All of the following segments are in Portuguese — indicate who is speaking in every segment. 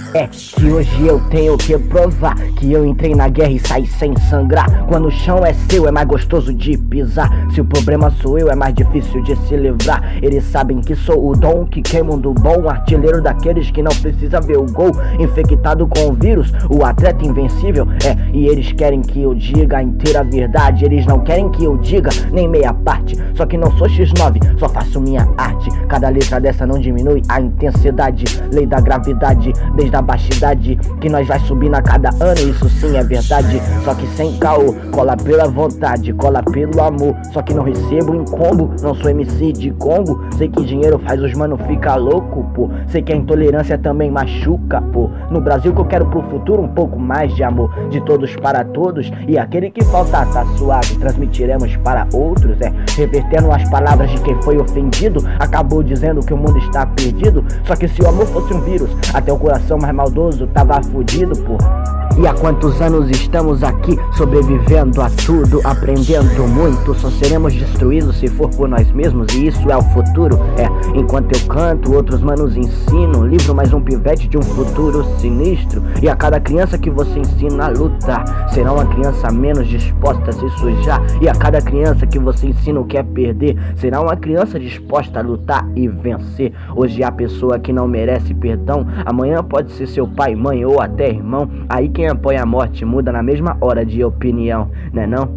Speaker 1: É que hoje eu tenho que provar que eu entrei na guerra e saí sem sangrar. Quando o chão é seu é mais gostoso de pisar. Se o problema sou eu é mais difícil de se livrar. Eles sabem que sou o dom que queimam do bom, artilheiro daqueles que não precisa ver o gol. Infectado com o vírus, o atleta invencível. E eles querem que eu diga a inteira verdade. Eles não querem que eu diga nem meia parte. Só que não sou X9, só faço minha arte. Cada letra dessa não diminui a intensidade. Lei da gravidade, desde a baixidade, que nós vai subindo a cada ano, isso sim é verdade. Só que sem caô, cola pela vontade, cola pelo amor. Só que não recebo em combo, não sou MC de Congo. Sei que dinheiro faz os mano ficar louco, pô. Sei que a intolerância também machuca, pô. No Brasil que eu quero pro futuro um pouco mais de amor, de todos para todos. E aquele que faltar tá suave, transmitiremos para outros. Revertendo as palavras de quem foi ofendido. Acabou dizendo que o mundo está perdido. Só que se o amor fosse um vírus, até o coração mais maldoso tava fudido, pô. E há quantos anos estamos aqui, sobrevivendo a tudo, aprendendo muito. Só seremos destruídos se for por nós mesmos, e isso é o futuro. Enquanto eu canto, outros manos ensinam. Livro mais um pivete de um futuro sinistro. E a cada criança que você ensina a lutar, será uma criança menos disposta a se sujar. E a cada criança que você ensina o que é perder, será uma criança disposta a lutar e vencer. Hoje a pessoa que não merece perdão, amanhã pode ser seu pai, mãe ou até irmão. Aí quem apoia a morte muda na mesma hora de opinião, né não?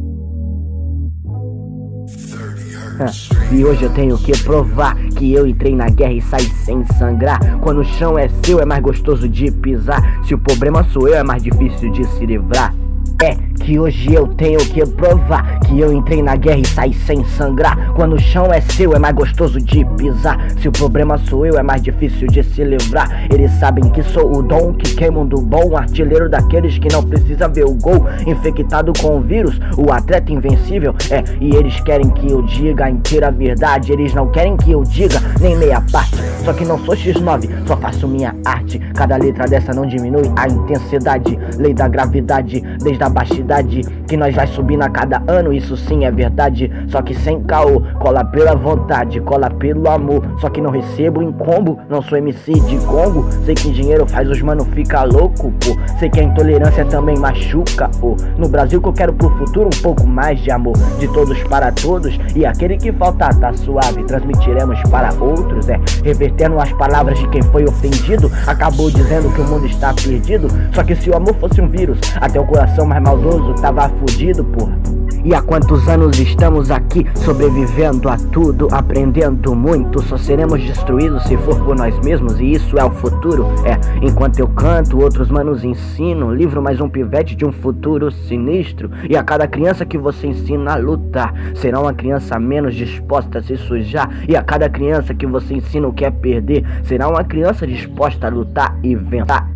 Speaker 1: E hoje eu tenho que provar que eu entrei na guerra e saí sem sangrar. Quando o chão é seu é mais gostoso de pisar. Se o problema sou eu é mais difícil de se livrar. Que hoje eu tenho que provar que eu entrei na guerra e saí sem sangrar. Quando o chão é seu é mais gostoso de pisar. Se o problema sou eu é mais difícil de se livrar. Eles sabem que sou o dom que queimam do bom, artilheiro daqueles que não precisa ver o gol. Infectado com o vírus, o atleta invencível. E eles querem que eu diga a inteira verdade. Eles não querem que eu diga nem meia parte. Só que não sou X9, só faço minha arte. Cada letra dessa não diminui a intensidade. Lei da gravidade, desde a baixidade, que nós vai subindo a cada ano, isso sim é verdade. Só que sem caô, cola pela vontade, cola pelo amor. Só que não recebo em combo, não sou MC de Congo. Sei que dinheiro faz os mano ficar louco, pô. Sei que a intolerância também machuca, pô. No Brasil que eu quero pro futuro um pouco mais de amor, de todos para todos. E aquele que faltar tá suave, transmitiremos para outros. Revertendo as palavras de quem foi ofendido. Acabou dizendo que o mundo está perdido. Só que se o amor fosse um vírus, até o coração mais maldoso tava fudido, porra. E há quantos anos estamos aqui, sobrevivendo a tudo, aprendendo muito. Só seremos destruídos se for por nós mesmos, e isso é o futuro. Enquanto eu canto, outros manos ensinam. Livro mais um pivete de um futuro sinistro. E a cada criança que você ensina a lutar, será uma criança menos disposta a se sujar. E a cada criança que você ensina o que é perder, será uma criança disposta a lutar e vencer.